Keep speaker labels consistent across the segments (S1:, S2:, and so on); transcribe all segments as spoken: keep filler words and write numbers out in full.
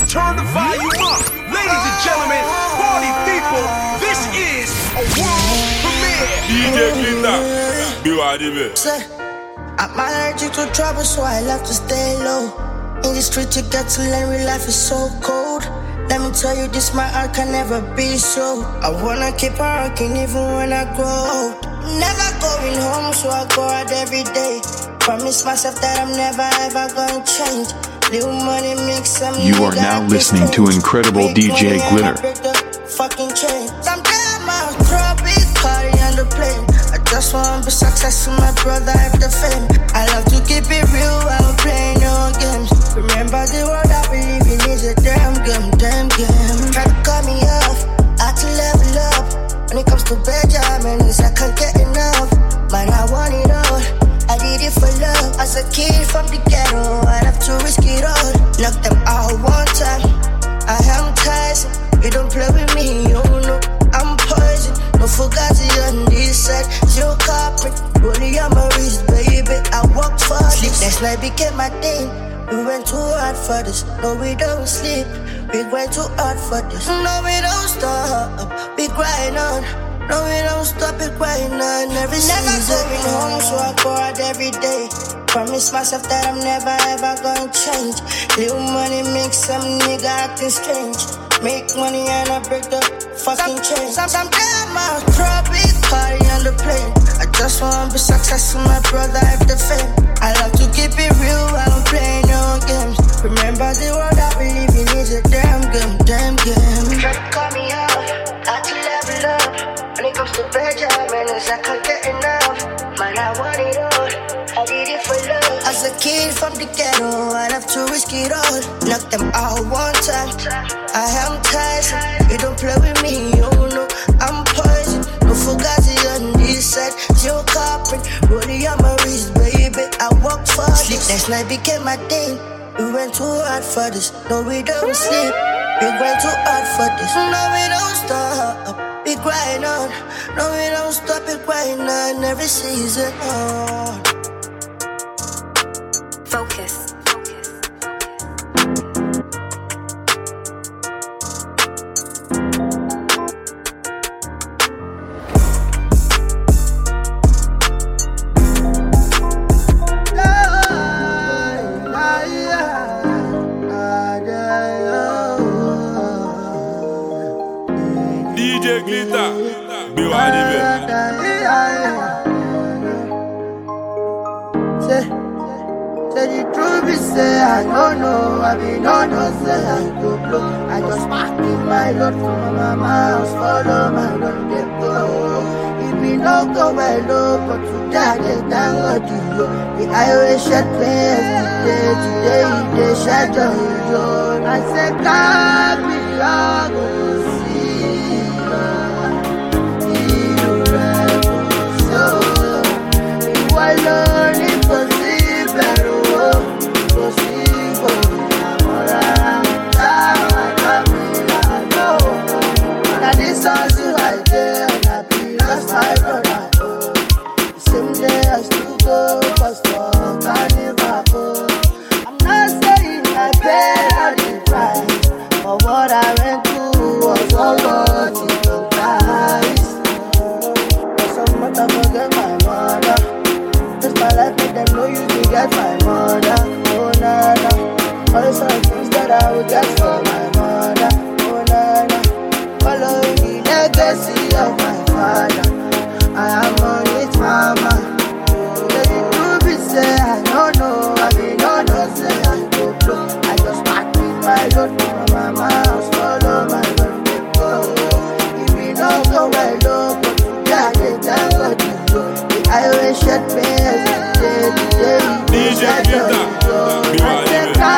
S1: turn the volume up. Ladies and gentlemen, party people, this is a world premiere.
S2: D J Glitter, be what it is.
S3: I'm allergic to trouble, so I love to stay low. In the street, you get to learn real life is so cold. Let me tell you, this my art can never be so. I wanna keep on rocking even when I grow old. Never going home, so I go out every day. Promise myself that I'm never ever gonna change. Little money makes some.
S4: You are now listening to Incredible D J Glitter.
S3: Fucking chain. Sometimes I throw a big party on the plane. I just want to be successful, my brother have the fame. I love to keep it real while I'm playing no games. Remember the world I believe in is a damn game, damn game. Try to cut me off, I had to level up. When it comes to Benjamins, I can't get enough. Man, I want it all, I did it for love. As a kid from the ghetto, I'd have to risk it all. Knock them out one time, I am Tyson. You don't play with me, you know I'm poison. No fugazi on this side, zero copper. Rolling on my wrist, baby, I walked for sleep. Next night became my thing. We went too hard for this, no we don't sleep. We went too hard for this, no we don't stop. We grind on, no we don't stop. We grind on every never season. Going home, so I go out every day. Promise myself that I'm never ever gonna change. Little money makes some nigga acting strange. Make money and I break the fucking chain. Sometimes I throw a big party on the plane. I just wanna be successful, my brother have the fame. I love to keep it real while I'm playing no games. Remember the world I believe in is a damn game, damn game. Try to call me out, I had to level up. When it comes to Benjamins, I can't get enough. Man, I want it all, I did it for love. As a kid from the ghetto, I'd have to risk it all. Knock them out one time, I am Tyson. You don't play with me, you know I'm poison. No fugazi on this side, zero copper. Rolling on my wrist, baby, I walked for sleep. Next night became my thing. We went too hard for this, no we don't sleep. We went too hard for this, no we don't stop. We grind on, no we don't stop. We grind on every season. Oh.
S5: Focus.
S2: D J Glitter, be what it is.
S6: Say, say the truth be say I don't know, I be don't know, say I don't blow. I just pack in my load from my mama's, follow my don't get go. If me no go well, no, but today I get down what you do. The highway shut place, today, today, they shut down. I say, God, me, I go see. I learn impossible, impossible. Ahora, I love me, I know. Now this house is right there, and I be lost my brother. The same day I still go, cause for carnival. I'm not saying I paid all the price, but what I went through was all worth it, don't price. But some mother forget my mother. This my life, make them know you to get my mother. Oh, na, na. All the sort of things that I would get for my mother. Oh, na, na. Following the legacy of my father. I am on it, mama. Let the truth be said, I don't know. I mean, no, no, say I go blow. I just pack in my load from my mama's. Follow my road, they go. If we don't go well, no, but today I get down what you do. I wish I'd been day to day.
S2: D J Glitter, be what it is.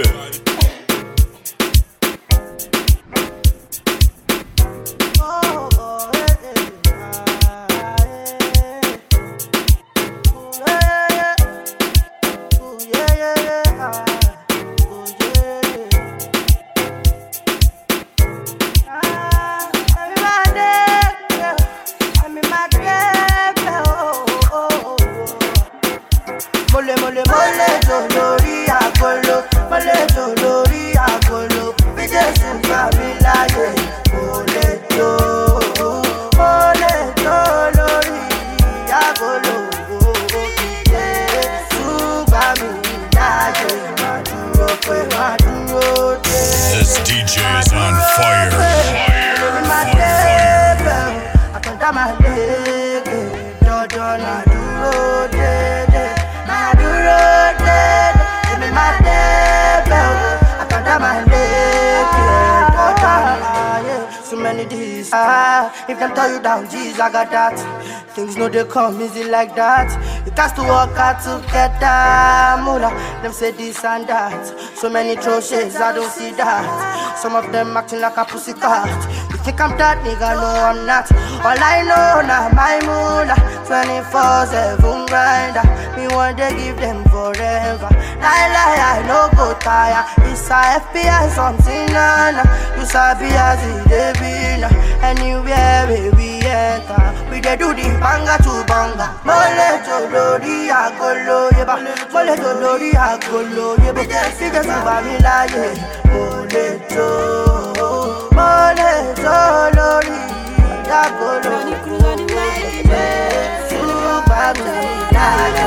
S2: níbẹ̀.
S6: Mole mole mole jo lórí agolo, mole jo lórí agolo. Bí Jésù gbà mí láyé, mole jo, mole jo lórí agolo. Jésù gbà mí láyé, má dúró pé má dúró dé.
S5: This D J is on fire. Fire. On fire.
S6: Àtọ̀dá máa léke, dandan na dúró dédé. So many days, ah, if them tell you down, jeez, I got that. Things no they come easy like that. You got to work hard to get that moolah. Them say this and that. So many troches, I don't see that. Some of them acting like a pussycat. You think I'm that nigga? No, I'm not. All I know now, my moolah, twenty-four seven grinder. Me one day give them forever. Lie, lie, I no go tire. It's a F B I something, nana. You sabi as it dey be now. Anywhere we enter, we dey do the banga to banga. Mole jo lórí agolo, yeba. Mole jo lórí agolo, yeba. Fige tu ba mi láyé. Mole jo, mole jo lórí agolo. Tu ba mi láyé.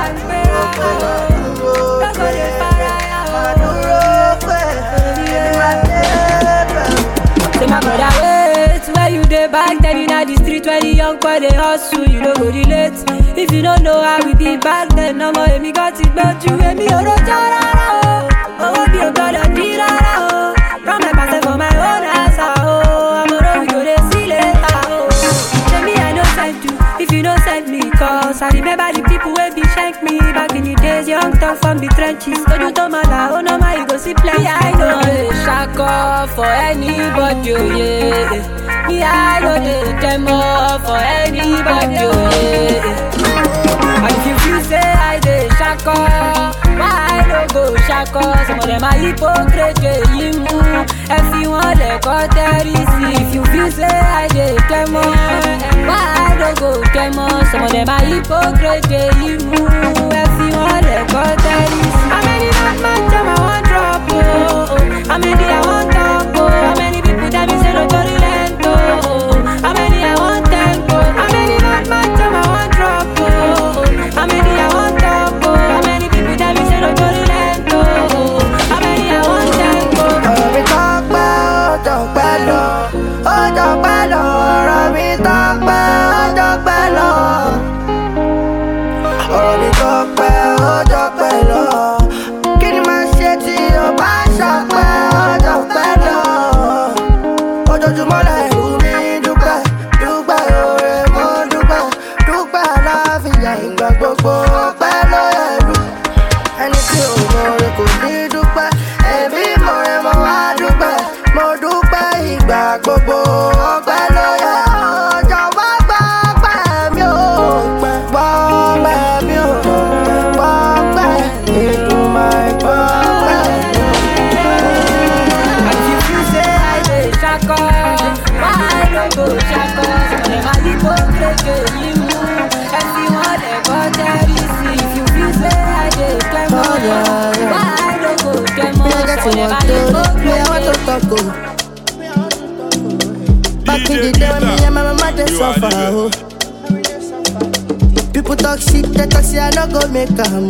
S7: Say my brother wait, where you dey back then in the street where the young boy dey hustle, you no go relate. If you don't know how we be back then, no more emi got it but you emi orojo rara o. Owo bi o gbọdọ̀ di rara o. Run my parcel for my own house o. Amoro we go dey see later o. Say me I no send you, if you no send me cause I remember the people wey be shank me back in the days. Young talk from the trenches, Oju to mala, oh no ma you go see plenty. I know dey shako for anybody, oh yeah. Me I know dey demo for anybody, oh yeah. And if you feel say I dey shako, why I no go shako? Some of them are hypocrite, you move. Everyone they got there easy. If you feel say I dey demo, why I no go demo? Some of them are hypocrite, you move. Everyone they got there easy. How many bad man jam I want drop, oh, oh. How many I want talk, oh. How many people that me say no go relent, oh, oh. How many I want thank, oh. How many bad man jam I want drop, oh, oh. How many I want talk, oh. How many people that me say no go relent, oh, oh. How many I want thank, oh.
S6: Ọ̀rọ̀ mi tọ́pẹ́, ó tọ́pẹ́ lọ, ó tọ́pẹ́ lọ. Ọ̀rọ̀ mi tọ́pẹ́, ó tọ́pẹ́ lọ. Ọ̀rọ̀ mi tọ́pẹ́, ó tọ́pẹ́ lọ. Kí ni màá ṣe tí o bá ṣọpẹ́, ó tọ́pẹ́ lọ. Ojoojúmọ́ lẹ́rù mi dúpẹ́, dúpẹ́ oore mo dúpẹ́, dúpẹ́ àlàáfíà ìgbà gbogbo ọpẹ́ ló yẹ̀lú. Ẹni tí ò mọ oore kò ní dúpẹ́, ẹbí mo rẹ̀ mo wá dúpẹ́, mo dúpẹ́ ìgbà gbogbo ọpẹ́ ló yẹ. Ọjọ́ wá gbọ́ ọpẹ́ mi ò, gbọ́ ọpẹ́ mi ò, gbọ́ ọpẹ́ ìdùnmọ̀ ìgbọ́ ọpẹ́ mi ò.
S7: And if you say I dey shako, why I no go shako? Some of them are hypocrite, you move. Everyone they got there easy. If you feel say I dey demo, why I no go demo? Some of them are hypocrite.
S6: Back in the day when me and my mama dey suffer, oh. People talk shit, they talk say I no go make am.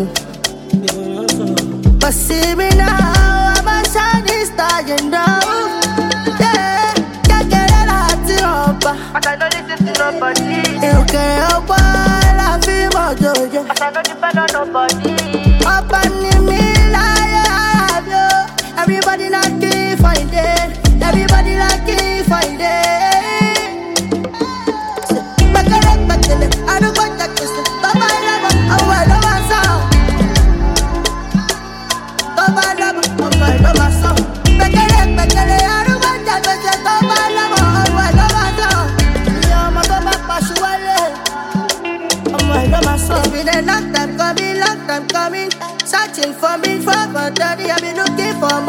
S6: But see me now, I'm a shining star, you know. Yeah, can't get it out to up. But I don't listen to nobody. You can't help all I feel about you. But I don't depend on nobody. Up and me like I have you. Everybody lucky find it. Everybody lucky find it. I don't want that to say. Baba love, I want to answer. Baba love,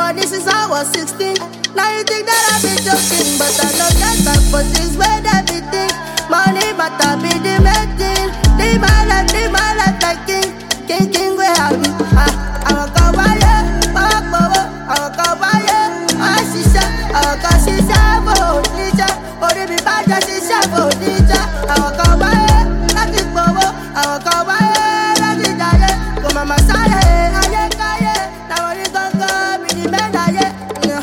S6: money since I was sixteen. Now you think that I be joking, but I know that time for things where they be things. Money, but I be the main thing. Live my life, live my life like king. King, king, where I be? Ah, I want to buy it, I want to I want to buy it. I see shit, I want to see shit for teacher. Or if you buy just see shit for teacher. I want to buy it, that's it, bobo. I want to buy it, that's it, yeah. Come on, my side, I ain't got it. Now when you don't come, me the man, I yeah.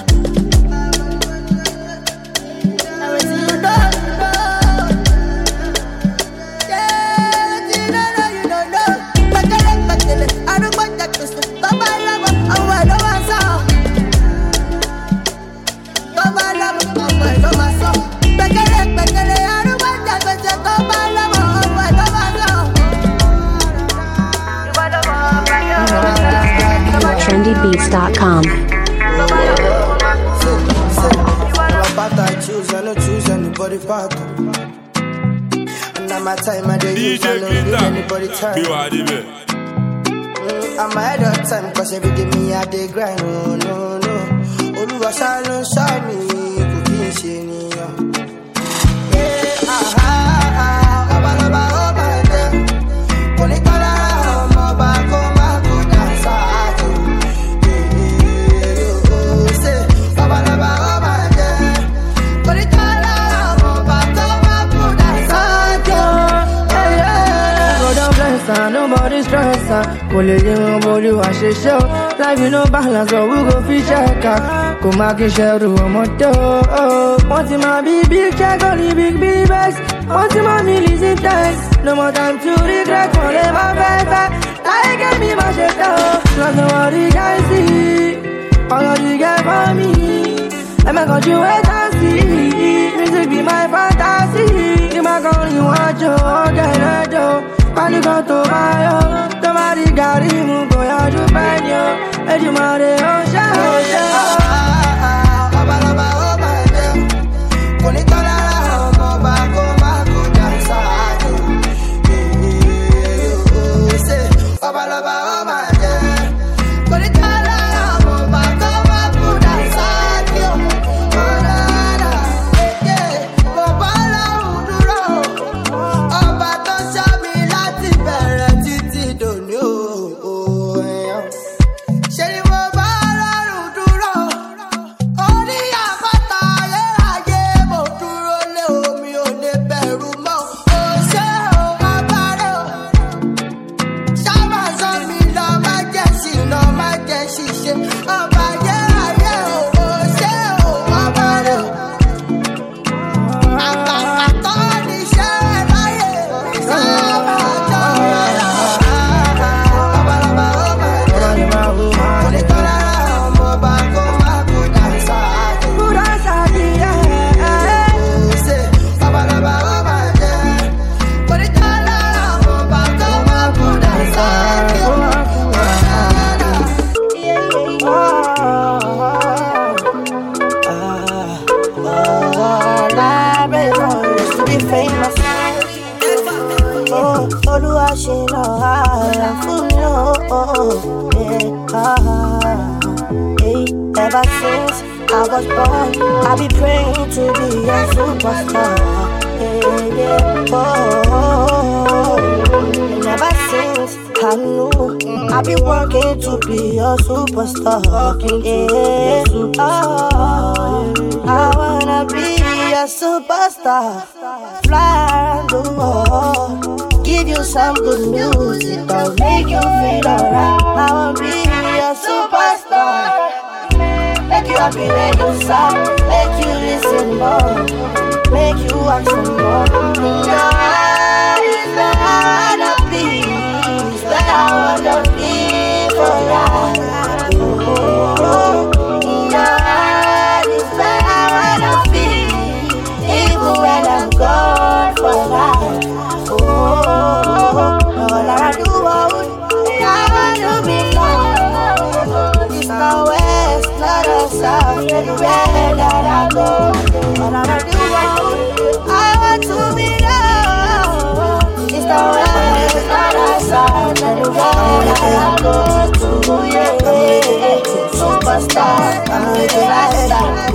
S8: trendy beats dot com.
S6: I choose, I don't choose anybody part. And now my time I don't use, I don't need anybody time. mm, I'm ahead of time, cause every day me I dey grind. Oh no, no. Oluwa shine, shine me, cooking shiny. Yeah, ah, ah, ah, aba, aba, oh, my dear. Politola, oh, my back, oh, my good dance. Yeah, oh, say, aba, aba, oh, my dear. Politola, oh, my back, oh, my good dance. Yeah, yeah.
S9: Go down, bless, nobody stress, Colleague, nobody wash a show. Life, you know, balance, so we go fish check. Come back and share the motor. Want him a big, big check, only big, big bags. Want him a million thanks. No more time to regret, won't let my baby. I get me my shit up. Not nobody can see. All of you get for me. I'm a country wait and see. Music be my fantasy. You might only want you, get it though. Panic on to my own. Somebody got him, go out to find you. And you might have show, show.
S6: Ever since I was born, I be praying to be a superstar. Yeah, yeah, oh. And ever since I knew, I be working to be a superstar. Yeah, oh, I wanna be a superstar. Fly around the world, give you some good music, don't make you feel alright. I wanna be a superstar. Make you happy when you stop, make you listen more, make you ask for more. In your heart is where I wanna be, is where I wanna be for life. Oh, oh, oh. In your heart is where I wanna be, even when I'm gone for life. Oh, oh, oh. All I do, oh, I wanna be loved. It's no west, not a south, everywhere that I go. All I do, oh, I want to be loved. It's no west, not a south, everywhere that I go. To, yeah, yeah, super.
S3: superstar. I'm looking like that.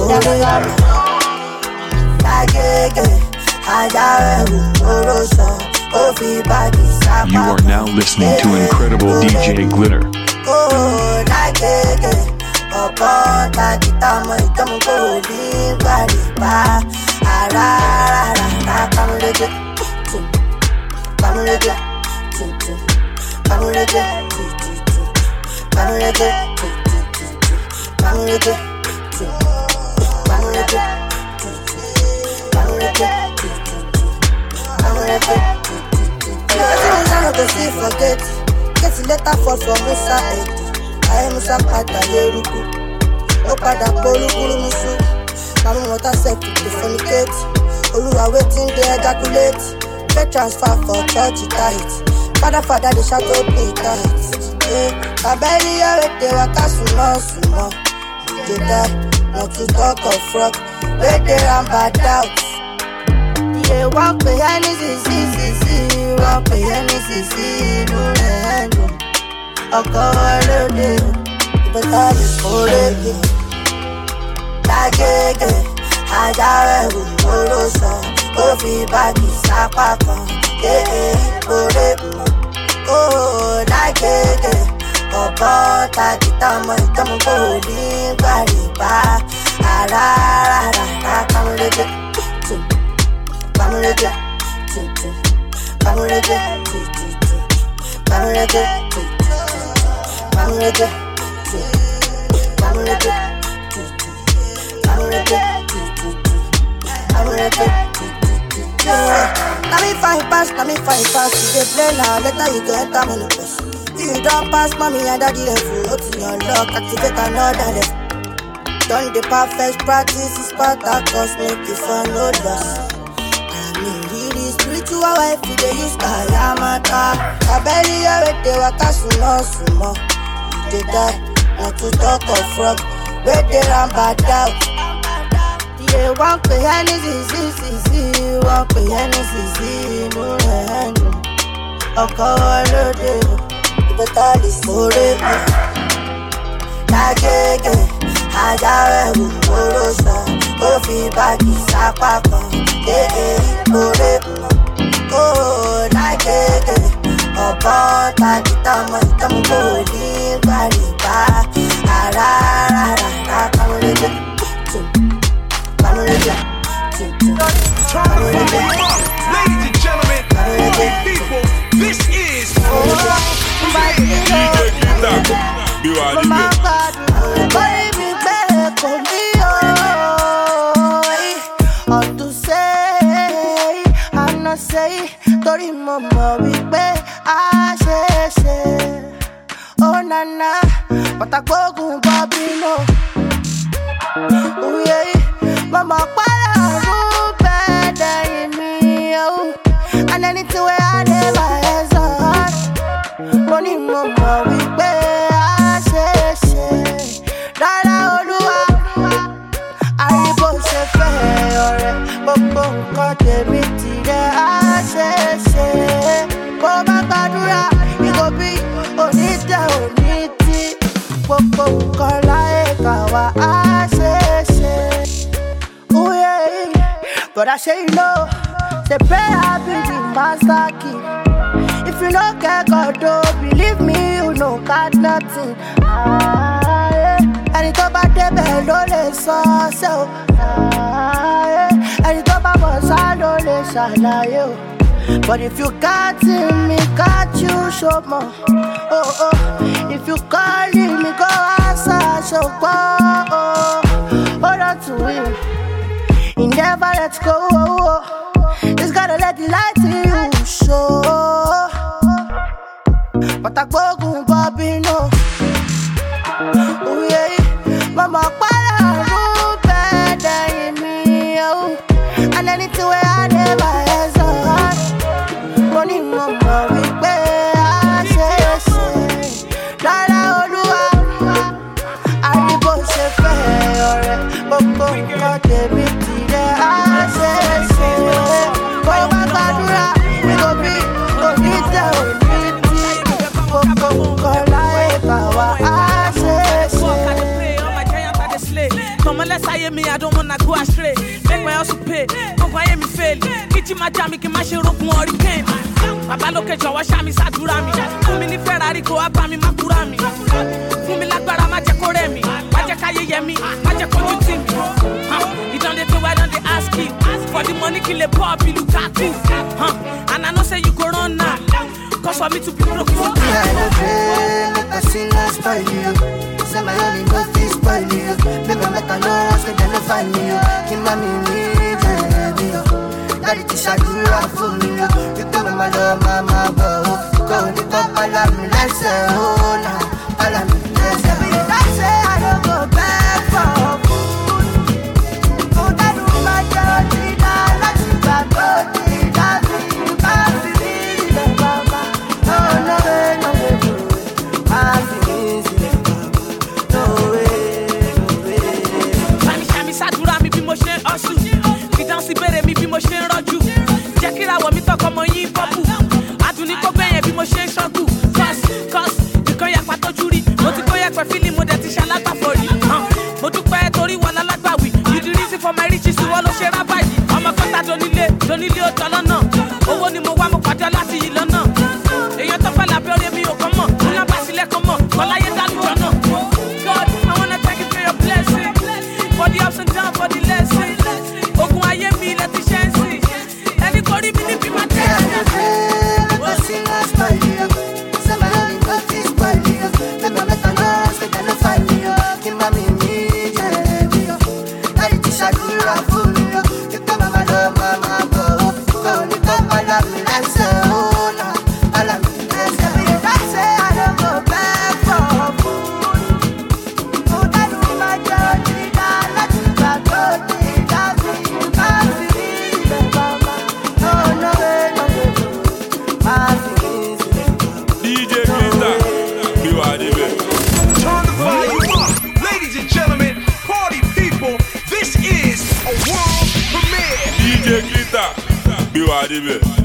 S4: You are now listening to Incredible D J Glitter.
S3: Oh, ọ̀pọ̀ tàbí tọmọ ìtọ́mú kò ní gbàdìbà àràràrà pàmùlẹ́jẹ́ tùtù pàmùlẹ́jẹ́ tùtù pàmùlẹ́jẹ́ tùtù pàmùlẹ́jẹ́ tùtù pàmùlẹ́jẹ́ tùtù pàmùlẹ́jẹ́ tùtù pàmùlẹ́jẹ́ tùtù pàmùlẹ́jẹ́ tùtù. Wetin we no go see forget, get later fall for Musa head. Ayé Musa padà lérúkú, ó padà polúkúrú musu. Màmú water circle to fornicate, Olúwa wetin dey ejaculate. Faith transfer for church tight, father father dey shout open tight. Abẹ́rí ẹ̀rẹ́ dey waka súnmọ́ súnmọ́. Dey die, not to talk of frog, wey dey ram bad out. Iye wọ́n pè é ní sísí sísí, wọ́n pè é ní sísí inú rẹ̀ ń dùn. Ọkọ̀ olóde ìbọ̀tà lè kórè gbé. Lágége ajáwẹ̀wò olóṣọ, ó fi báàgì sápá kan. Ee kórè mọ́. Ó lágége ọ̀pọ̀ tàbí tọmọ ìtọ́mú kò ní gbàdìbà àràràrà pàmùlẹ́jẹ́ tùtù pàmùlẹ́jẹ́ tùtù pàmùlẹ́jẹ́ tùtù pàmùlẹ́jẹ́ tùtù. Pàmùlẹ́jẹ́ tùtù pàmùlẹ́jẹ́ tùtù pàmùlẹ́jẹ́ tùtù pàmùlẹ́jẹ́ tùtù. Na me fine pass, na me fine pass. You dey play now, later you go enter menopause. You don pass mommy and daddy level, out in your luck, activate another level. Done the perfect practice, is part of cosmic, if I no loss. I mean really spiritual wife, you dey use kayamata. Abẹ́rí ẹ̀rẹ́ dey waka súnmọ́ súnmọ́. They die, not to talk of frog, where they ram bad out. Yeah, one pay any zizi zizi, one pay any zizi, no hand. Ọkọ̀ olóde, ìbọ̀tà lè sóré mi. Lágége, ajáwẹ̀wò olóṣọ, ó fi báàgì sápá kan. Ee, kórè mọ́. Ó lágége. Ọ̀pọ̀ tàbí tọmọ ìtọ́mú kò ní gbàdìbà àràràrà pàmùlẹ́jẹ́ tùtù pàmùlẹ́jẹ́ tùtù pàmùlẹ́jẹ́.
S1: Ladies and gentlemen, party people, this is
S2: D J Glitter, bí wàá níbẹ̀.
S3: Orí mi gbé kò ní o, ọ̀dùn ṣe àná ṣe torí mo mọ̀ wípé a ṣe ṣe. Oh nana, pàtàkógún bọ́bí nù. Òye mama para rún bẹ́ẹ̀ dẹ̀yìn mi o. And anything wey I dey my hands on, mo ní mo mọ̀ wípé a ṣe ṣe. Dára Olúwa, àyíbó ṣe fẹ́ ọ̀rẹ́, gbogbo nǹkan tèmi ti dẹ́ a ṣe ṣe. Bó bá gbàdúrà, ìgò bí onídẹ̀ òní tí gbogbo nǹkan láyé kà wá á ṣe ṣe. But I say you know, say prayer be the master key. If you no get God, don't believe me, you no got nothing. Ah, yeah. Ẹni tó bá débẹ̀ ló lè sọ ṣe o. Ah, yeah. Ẹni tó bá bọ̀ sá ló lè ṣàlàyé o. But if you got him, me got you, show more. Oh, oh. If you call him, me go answer, show more. Oh, hold on to him. He never lets go. Oh, oh. He's gotta let the light in you show. But I go gun Bobby no. Oh yeah, mama para run better in me. Oh, and anything where I never has on. Money mama we pay. I say say, Dara Olúwa, àyíbó ṣe fẹ́ ọ̀rẹ́, gbogbo nǹkan tèmi ti dẹ́. I say
S10: Come on, let's say me, I don't wanna go astray. Make my house pay, go for me fail. Kitchen my jam, make my share up more hurricane. Baba look at your shami sadurami. Fumi Ferrari go up me makurami. Fumi lagbara ma je kore mi. Ma je kaye yemi, ma je koju ti mi. You don't let me why don't they ask you? For the money kill a pop, you look at you. And I know say you go run now. Cause for me to be broke, you
S6: I don't pray, make a sinner spoil you. Say my only no fish spoil you. Make my make a no ask me, then no find me. Keep my mini, baby. Daddy teach I do right for me. You come my love, mama, boy. Go the cup, I love me, let's say, oh, nah. I love me, let's say. I say I don't go back for food. Oh, that woman, you're the last you got, but the last you got.
S10: Si bere mi bí mo ṣe ń rọ́jú jẹ́ kí ìràwọ̀ mi tọkọ mọ yín bọ́bù adùn ní kó gbẹ̀yẹ̀ bí mo ṣe ń ṣọ́gù cos cos nǹkan yàpá tójú rí mo ti kó yẹpẹ̀ fílì mo dẹ̀ ti ṣe alágbàfọ̀ rí mo dúpẹ́ torí wọn lálágbàwí you the reason for my riches wọ́n ló ṣe rábà yìí ọmọ kọ́ta donílé donílé ó tọ́ lọ́nà owó ni mo wá mo pàdé láti yìí lọ́nà èèyàn tó fẹ́ lábẹ́ orí mi ò kọ́ mọ̀ ní ọba sílẹ̀ kan mọ̀ kọ́láyé dálùjọ náà God I wanna thank you for your blessing for the ups and downs for the lessons ogun ayé mi lẹ ti ṣe ń sìn ẹni kò rí mi níbi máa tẹ́ ẹ̀.
S6: What's in my spoil you? Somebody got this spoil you. Remember make a noise, make a no find me. Keep my mini, baby. Daddy teach I do right for you. You come my love, mama, go. Go the cup, I love me, let's say, oh, nah. I love me, let's say. I say I don't go back for food. Oh, that woman, you're the last you got, but the last you got.
S2: D J Glitter, you are the best.
S1: Turn the volume up, ladies and gentlemen, party people. This is a world premiere.
S2: D J Glitter, you are the best.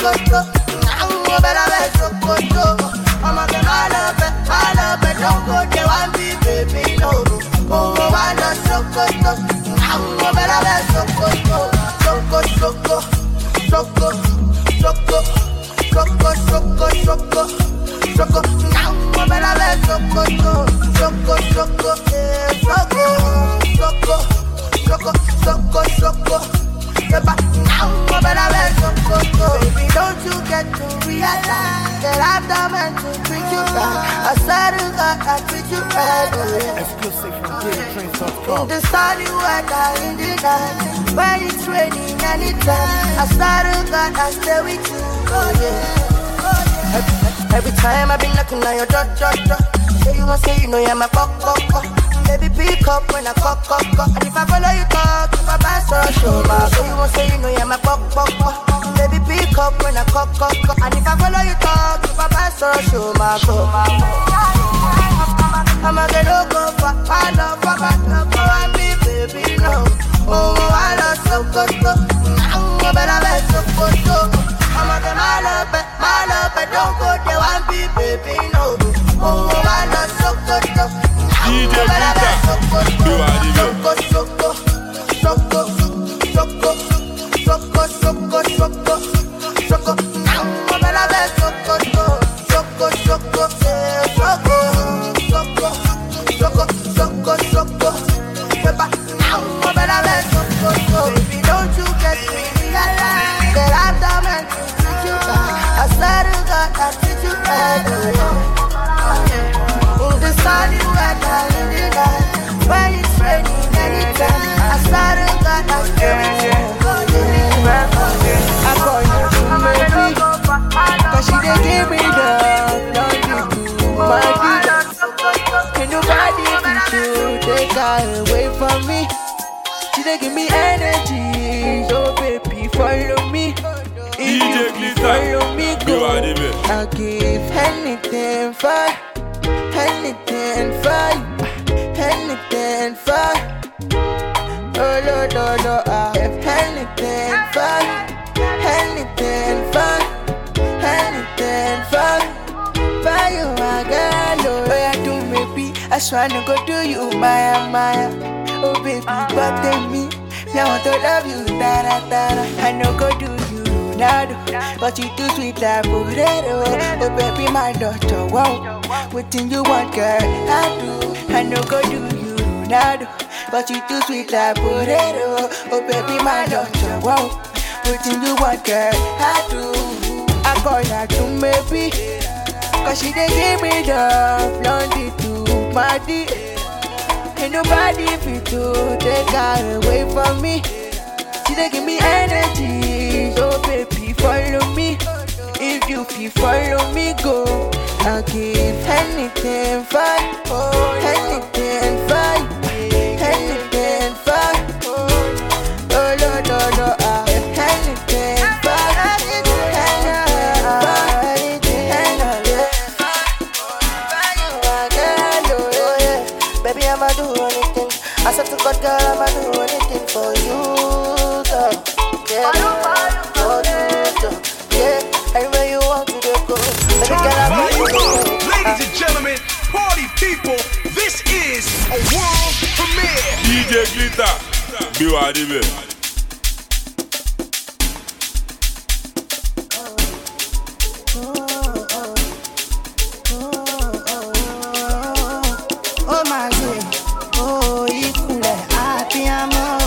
S3: chocoto. Now better be chocoto. I'm a girl, I love it, I love it. Don't go there, one be baby, no. Oh, I love chocoto. Now better be chocoto. Choco, choco, choco, choco, choco, choco, choco, choco. Now better be chocoto. Choco, choco, yeah, choco, choco, choco, choco, choco. Now better be chocoto. Baby, don't you get to realize that I'm the man to treat you right? I swear to God, I treat you right.
S1: Exclusive from Daily Trains dot com.
S3: In the sunny weather, in the night, when it's raining anytime, I swear to God, I stay with you. Oh yeah. Every, every time I've been knocking on your door, door, door. Say you won't say you know you're my cock, cock, cock. Baby, pick up when I cock, cock, cock. And if I follow you talk, if I pass or show my. Say you won't say you know you're my cock, cock, cock. Baby, pick up when I cock, cock, cock. And if I follow you talk, if I pass or show my, show my. I'm a get over for I love for my love for me, baby, no. Oh, I love so good, so. Now better be so good, so. I'm a get my love, my love, don't go there, one be, baby, no. Oh, I love so good, so.
S2: D J Glita, you are the
S3: Choco, choco, choco, choco, choco, choco, choco, choco. Now better be choco, choco, choco, choco, choco, choco, choco, choco. Now better be choco. Baby, don't you get me realize that I'm the man to treat you right? I swear to God, I treat you right. In the sunny weather, in the night, when it's raining anytime, I swear to God, I stay with you. I call you to maybe, cause she didn't give me love, don't give me my dear. Can nobody be true, take her away from me. She didn't give me energy, so baby, follow me. If you follow me, go, I'll give anything for, anything for you, anything for you. Oh, no, no, no, I'll give anything for you, anything for you, anything for you. For you, my girl, oh, yeah, do me, I swear to go do you, Maya, Maya. Oh, baby, but then me, me, I want to love you, da, da, da, da. I know go do you. But you too sweet like potato. Oh baby, my daughter, wow. What thing you want, girl? I do. I know go do you nado. But you too sweet like potato. Oh baby, my daughter, wow. What thing you want, girl? I do. I call her to maybe, cause she didn't give me love. Blondie to my D. Ain't nobody fit to take her away from me. She didn't give me energy, so baby follow me. If you feel follow me, go. I'll give anything for you, oh, anything for you, anything for you. Oh no no no, I'll give anything for you, anything. Baby, I'ma do anything. I said to God, girl, I'ma do anything for you. Yeah, anywhere you want to go.
S1: Ladies and gentlemen, party people, this is a world premiere.
S2: D J Glita, you are the best.
S3: Oh my God, oh, you cool, happy amor.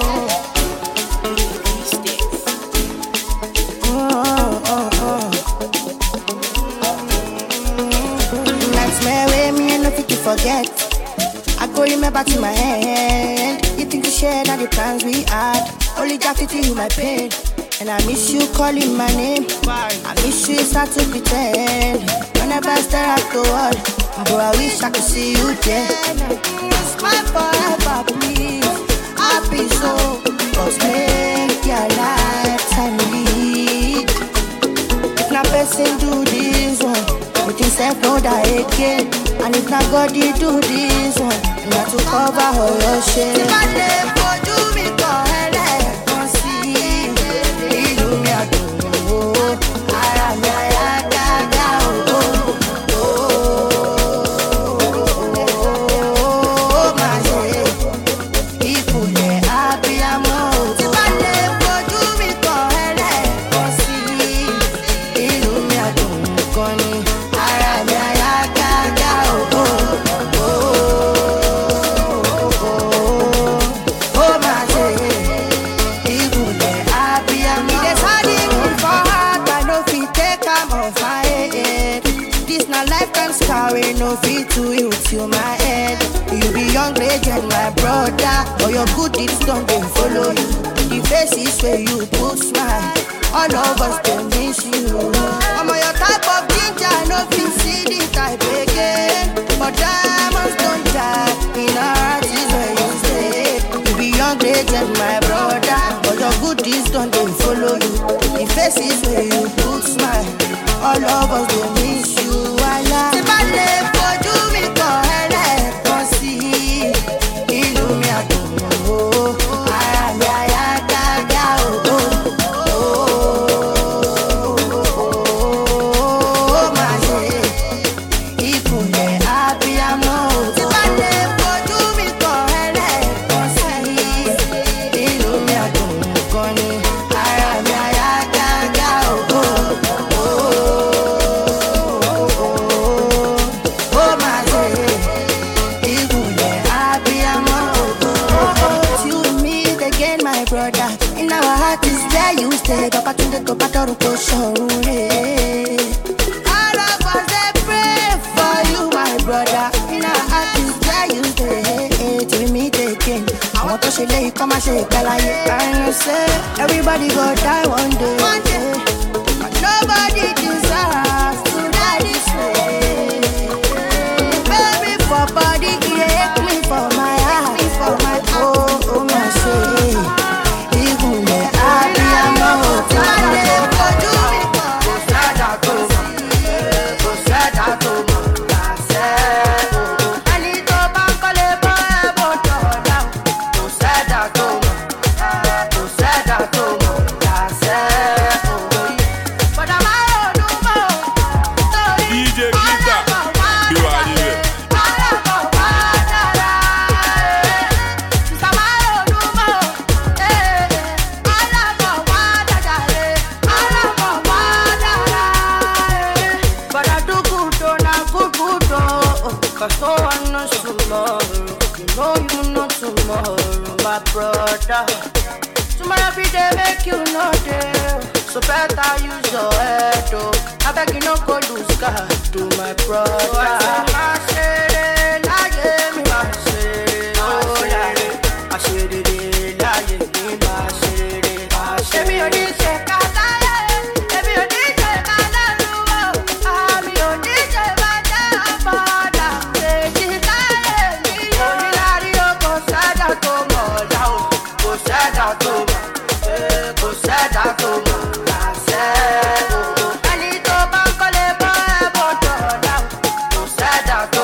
S3: Forget, I go remember to my hand. You think you shared all the plans we had. Only got to you my pain. And I miss you calling my name. I miss you start to pretend. Whenever I stare at the wall, bro, I wish I could see you there. Smile forever, please. Happy so, cause make your lifetime lead. If not person do this one, we can self know that again. And if not God, you do this one, and not to cover all your shit. If I never do me, go ahead, I can see. You me, I don't know. I'm on my head. This na life can carry no fit to you to my head. You be young legend, my brother. All your good deeds don't they follow you. The faces where you put smile. All of us they miss you. I'm on your type of ginger, no fit see the type again. But diamonds don't die. In our hearts is where you stay. You be young legend, my brother. All your good deeds don't they follow you. The faces where you put smile. All of us they miss you. I love you. Papa to the top, I don't go show. All of us they pray for you, my brother. In our heart is where you stay. Till we meet again, I want to share you, come and shake the light. And you say everybody go die one day, one day. But nobody deserves to die this way. Baby, for body, create me for my heart, for my oh, oh my soul. Even the happy I'm not. Cause no one knows tomorrow. You know you know tomorrow, my brother. Tomorrow be day make you know day. So better use your head, oh. I beg you no go lose God to my brother. I said it, I gave me my shit. Oh, I said it, I gave me my shit. I said it, I gave me my shit. That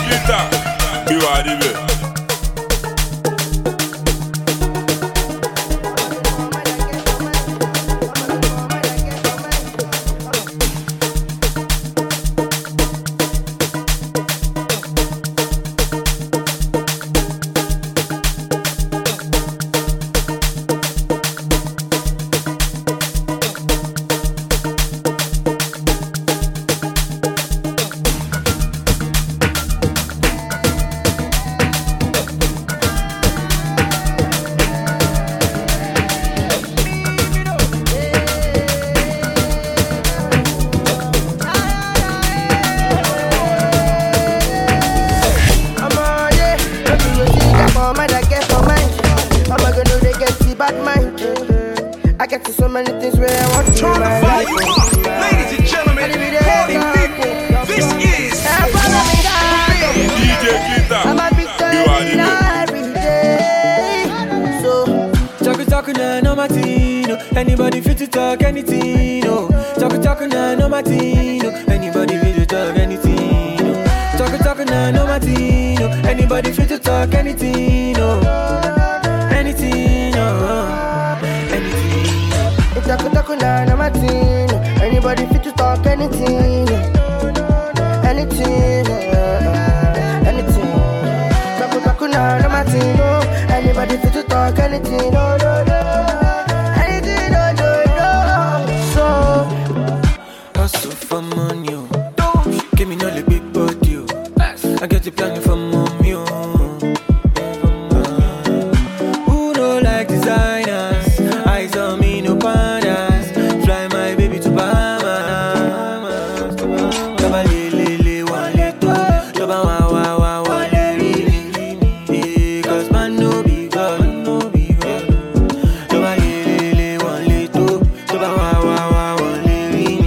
S2: glitter, bí wà níbẹ̀.
S11: Anybody fit to talk anything, no. Talk talk na no Martino. Anybody fit to talk anything, no. Talk talk na no Martino. Anybody fit to talk anything, no. Anything, no. Anything.
S6: Talk talk na no Martino. Anybody fit to talk anything, anything, anything. Talk talk na no Martino. Anybody fit to talk anything, no, no, no.
S11: For money, oh. Give me no the big body, oh. I get the plan for mommy, oh. Who don't like designers? Eyes on me, no pandas. Fly my baby to Bahamas. Jaba le le le one le two. Jaba wa wa wa wa le ri ri. Cause man no be God, no be God. Jaba le le le one le two. Jaba wa wa wa wa le ri ri.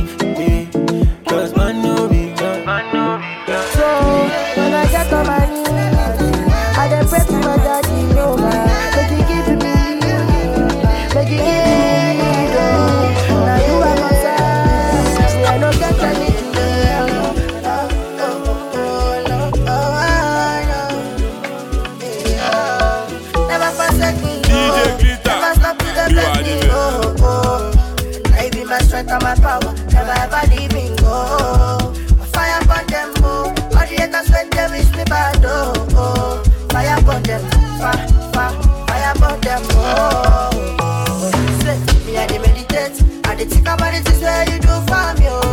S6: So, when I get on my knees, I dey pray to my daddy, no man. Make you give me, make you give me, oh. Now you are my side, I don't get anything. Oh, oh, oh, no, oh, no. Never forsake me, oh. Never stop to the best, oh, oh. I be my strength and my power, never ever leave me, oh. Fire upon them, oh. All the haters when they wish me bad, oh, oh. Fire upon them, fire, fire, fire upon them, oh, oh. Say, me I dey meditate, I dey think about the things where you do for me, oh.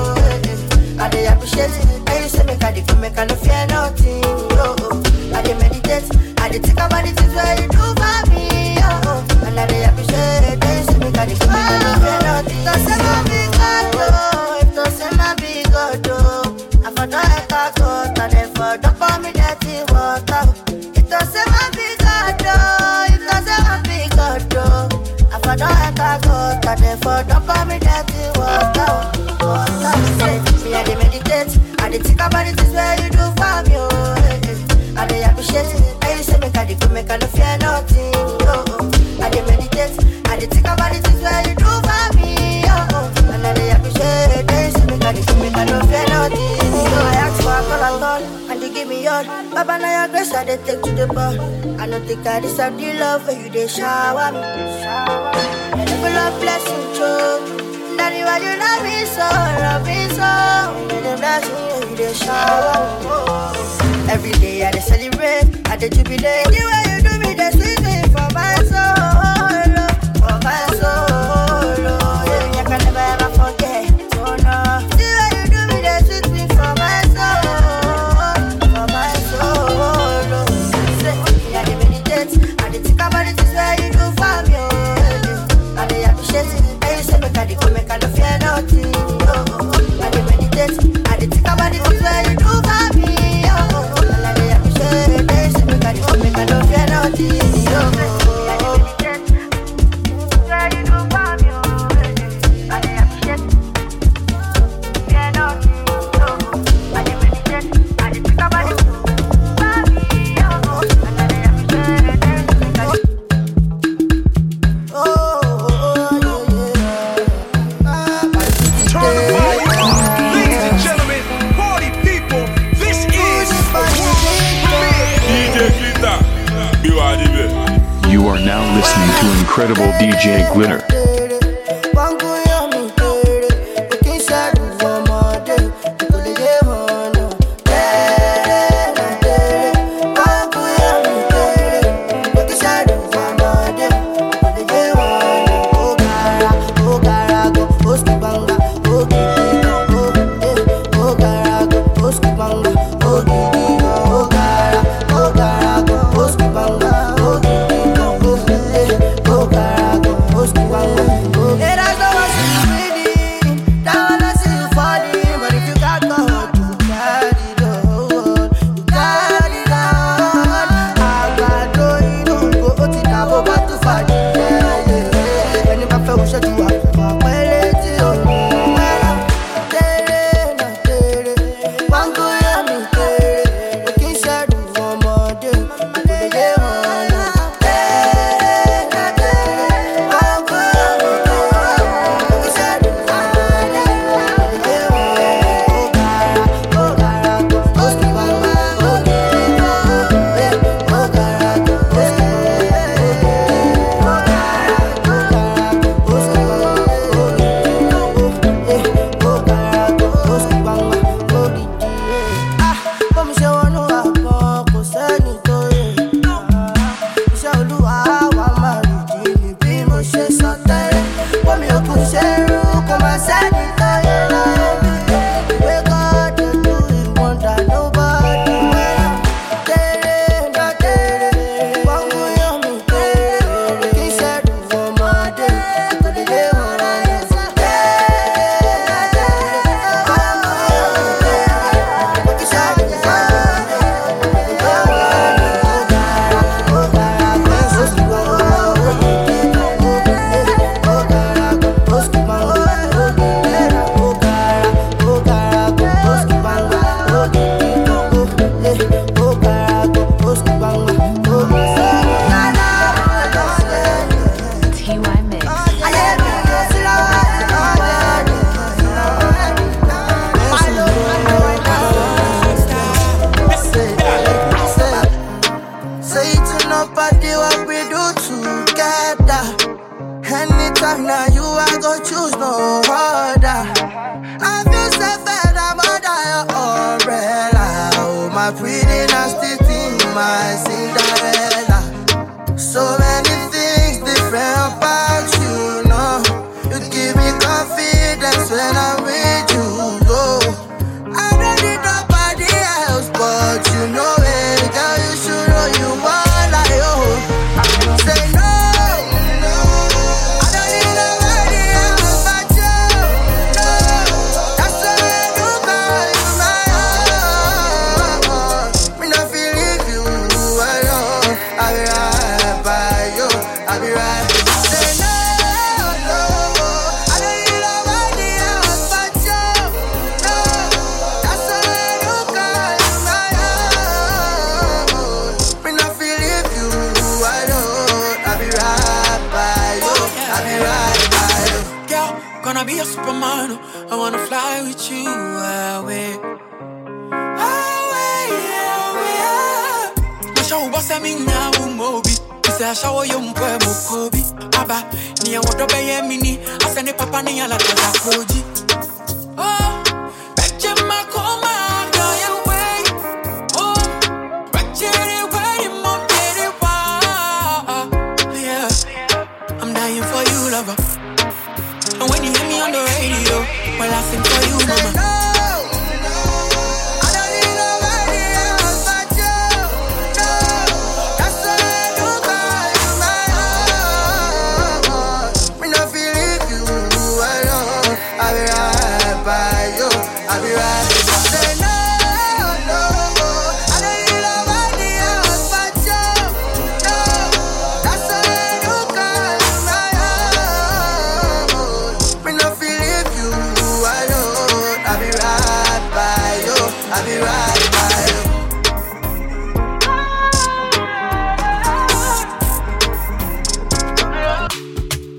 S6: I dey appreciate it, and you say make I dey feel, make I no fear nothing, oh, oh. I dey meditate, I dey think about the things where you do for me, oh, oh. And I dey appreciate it, and you say make I dey feel, make I no fear nothing. Don't say my big God, oh. If don't say my big God, oh. I for don't enter God, and if for don't pour me dirty water. It don't say my big God, oh. It don't say my big God, oh. I for don't enter God, and if for don't pour me dirty water. Water, say, me I dey meditate, I dey think about the things where you do for me, oh. I dey appreciate it, and you say make I dey good, make I no fear nothing, oh, oh. I dey meditate, I dey think about the things where you do for me, oh, oh. And I dey appreciate it, and you say make I dey good, make I no fear nothing. So I ask for a call at all, and they give me all. Baba, now your grace I dey take to the ball. I don't think I deserve the love when you dey shower me. And if you love blessing, too. Daddy, why you love me so, love me so? And the blessing when you dey shower me. Every day I dey celebrate, I dey jubilate. The way you do me, dey sweet me for my soul, for my soul. Yeah, I can never ever forget, oh no. The way you do me, dey sweet me for my soul, for my soul. Say, me I dey meditate, I dey think about the things where you do for me, oh. I dey appreciate it, and you say make I dey go, make I no fear nothing, oh. I dey meditate, I dey think about the things where you do for me, oh. And I dey appreciate it, and you say make I dey go, make I no fear.
S4: incredible D J Glitter.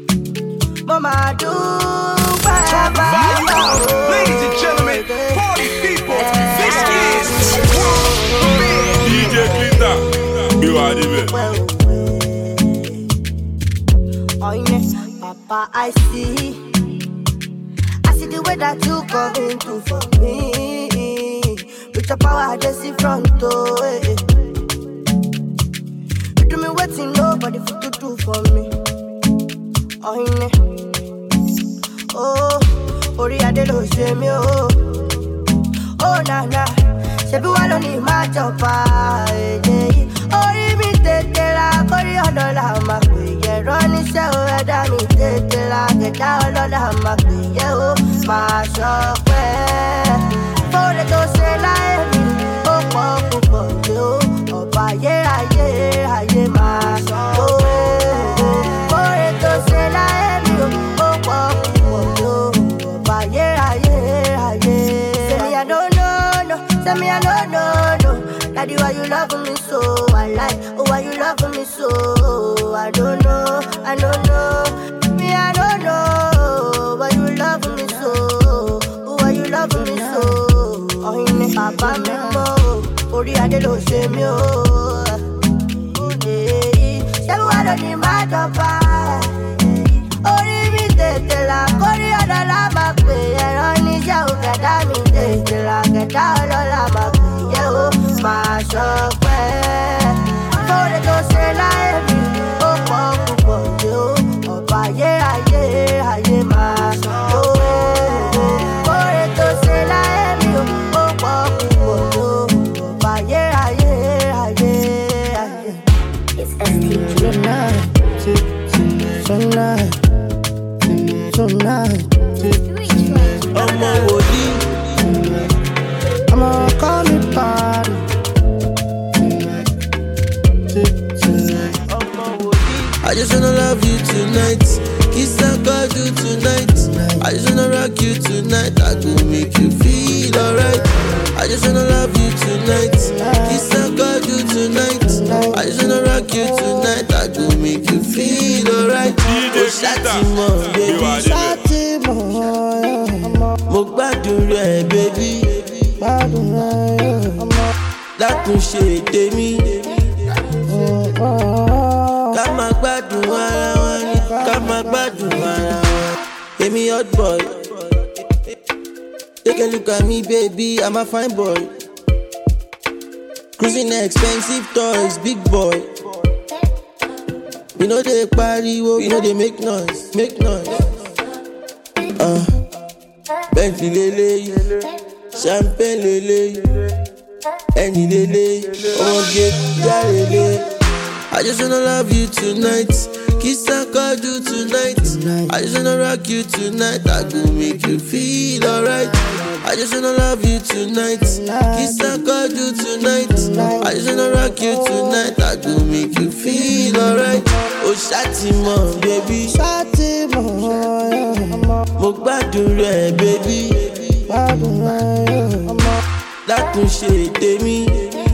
S1: Ladies and gentlemen, party
S6: Ah, I see. I see the way that you come into for me. With your power, I just in front of it. You do me waiting, nobody for to do for me. Oh, yeah. Oh, Ori Adelo, shame me, oh. Oh, na na. Shebi walo ni ma chopa, eh. Ori mi tete la, kori odola ma pe ye. Roni se o eda mi tete la, geta odola ma pe ye o. Ma shokwe, fore to se la emi, o po pupo yo. Oba ye aye aye ma shokwe, fore to se la emi, o po pupo yo. Oba ye aye aye. Say me I don't know, no. Say me I don't know, no. Daddy, why you love me so? I like, oh, why you love me so? I don't know, I don't know. Me, I don't know. Why you love me so? Oh, why you love me so? Oh, in Papa, me mo. Ori Adelo, say me, oh. Say, why don't you matter? Ori mi tete la, kori odola ma pe. Eroni ja o gada mi tete la, gada odola ma pe. Ma shokwe, fore to se la ebi, o po pupo yo. Oba ye aye aye ma shokwe, fore to se la ebi, o po pupo yo. Oba ye aye aye aye. It's S T G. Tonight, tonight, tonight. I'm a woody, I'm a call me party.
S12: I just wanna love you tonight. Kiss and cuddle you tonight. I just wanna rock you tonight. I go make you feel alright. I just wanna love you tonight. Kiss and cuddle you tonight. I just wanna rock you tonight. I go make you feel alright. Oh, Shatima, baby, Shatima. Mo gbádùn rẹ, baby. Gbádùn rẹ. Dákun ṣe tèmi. Ká máa gbádùn ara wa ni, ká máa gbádùn ara wa. Èmi hot boy. Take a look at me, baby, I'm a fine boy. Cruising expensive toys, big boy. You know they party, you know they make noise, make noise. Uh, Bentley lele, champagne lele, Andy lele, oh get lele. I just wanna love you tonight. Kiss and cuddle tonight. I just wanna rock you tonight. I go make you feel alright. I just wanna love you tonight. Kiss and cuddle tonight. I just wanna rock you tonight. I go make you feel alright. Oh, Shatima, baby. Shatima. Mo gbádùn rẹ, baby. Gbádùn rẹ. Dákun ṣe tèmi.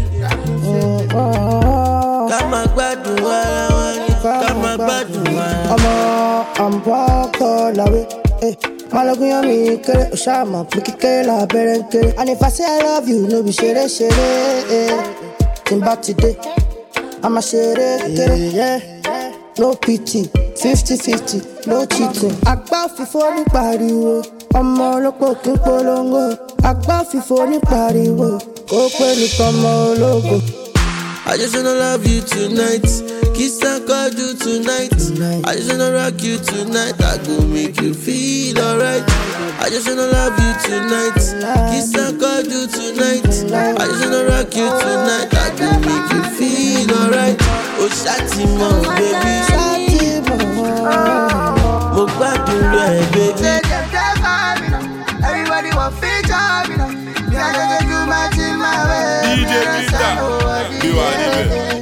S12: Ká máa gbádùn ara wa ni, ká máa gbádùn ara wa.
S6: Ọmọ àǹbọ̀kọ̀ làwé, Malogun yan mi kéré, Oṣàmọ̀ pé kíkéré lábẹ́rẹ́ ń kéré. And if I say I love you, no be ṣeré ṣeré. Tí n bá ti dé, a máa ṣeré kéré. No pity, fifty fifty, no cheating. Àgbá òfìfo ní pariwo, ọmọ olóko kí n polongo. Àgbá òfìfo ní pariwo, kó pé nìkan ọmọ ológo.
S12: I just wanna love you tonight. Kiss and cuddle tonight. I just wanna rock you tonight. I go make you feel alright. I just wanna love you tonight. Kiss and cuddle tonight. I just wanna rock you tonight. I go make you feel alright. Oh, Shatima, baby. Shatima. Mo gbádùn rẹ, baby.
S6: Everybody want feature, you know. Me I just do my thing my way.
S2: D J Glita, you are the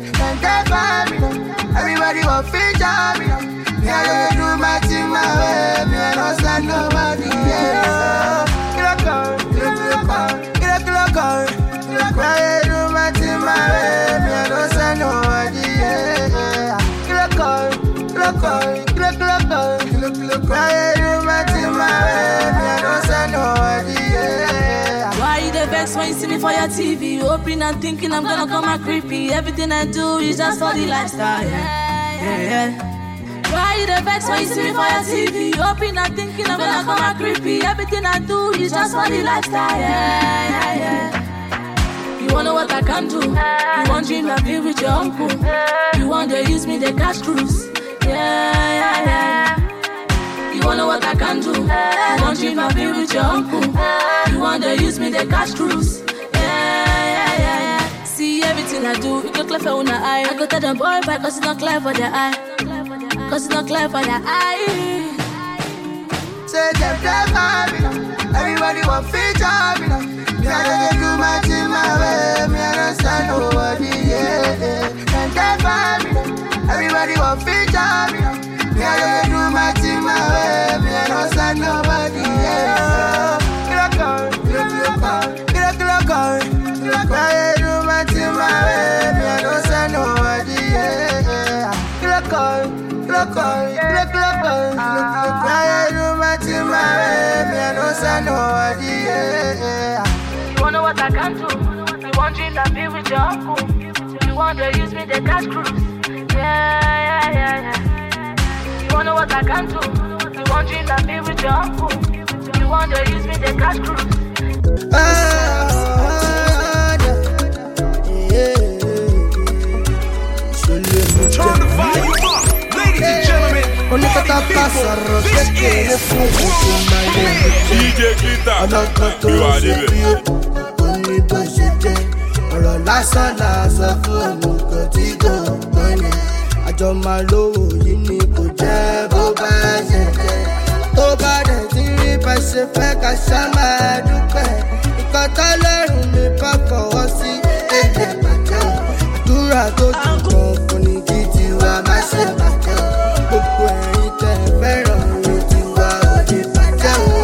S6: everybody want feature, you know. Me I just do my thing my way. Me I don't stand nobody. Yeah. Get a car, get a car, get a car. Me I do my thing my way. Me I don't stand nobody. Yeah. Get a car, get a car, get a car. Me I do my thing my way. Me I don't stand nobody. Yeah.
S13: Why you the vex when you see me for your T V? Hoping and thinking I'm gonna come out creepy. Everything I do is just for the lifestyle. Yeah, yeah, yeah. Why Why you the vex when you see me for your T V? You hoping and thinking I'm gonna come out creepy. Everything I do is just for the lifestyle. Yeah, yeah, yeah. You wanna what I can do? You want dream I be with your uncle. You want to use me, the cash cruise. Yeah, yeah, yeah. You wanna what I can do? You want dream I be with your uncle. You want to use me, the cash cruise. Yeah, yeah, yeah, yeah. See everything I do, it look clear for una eye. I go tell them boy back cause it's not clear for their eye. Cause it's not clear for their eye.
S6: Say them clever, me know. Everybody want feature, me know. Me I don't do my thing my way. Me I don't stand nobody, yeah, yeah. Them clever, me know. Everybody want feature, me know. Me I don't do my thing my way. Me I don't stand nobody, yeah. Get a car, get a car, get a car, get a car. I do my thing my way. Me I don't stand nobody, yeah. Get a car, get a car, get a car. I do my thing my way. Me I don't stand nobody, yeah.
S13: You wanna what I can do? You want dream that be with your uncle. You want to use me, the cash cruise. Yeah, yeah, yeah, yeah. You wanna what I can do? You want dream that be with your uncle. You want to use me, the cash cruise.
S6: Ah, yeah.
S1: Turn the volume up, ladies and gentlemen. This is a world premiere.
S2: D J Glitter, you are the
S6: ọ̀rọ̀ lásán lásán fún nǹkan tí kò gbọ́nì àjọ máa lówó yìí ni kò jẹ́ bó bá ṣe jẹ́ tó bá dẹ̀ tí rí bá ṣe fẹ́ ká ṣá máa dúpẹ́ nǹkan tọ́lọ́run mi bá fọwọ́ sí èdè bàjẹ́ àdúrà tó dùn kan kò ní kí tiwa má ṣe bàjẹ́ gbogbo ẹ̀rín tẹ̀ fẹ́ràn orin tiwa ò ní bàjẹ́ o.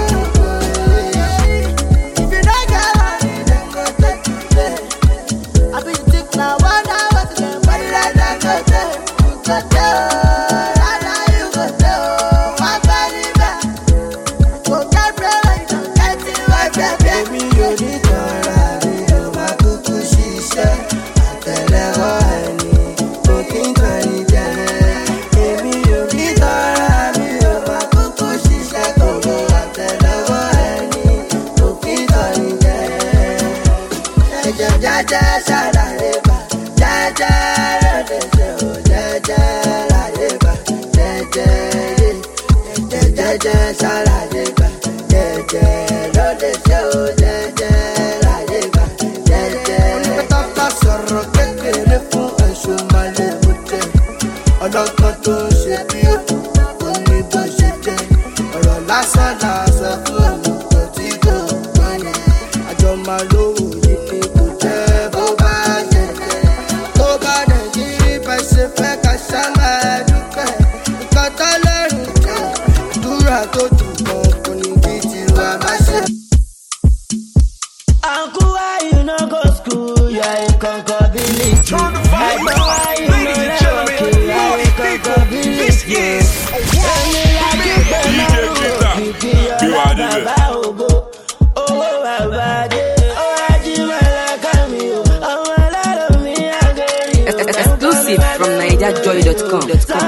S14: Exclusive from Niger Joy dot com.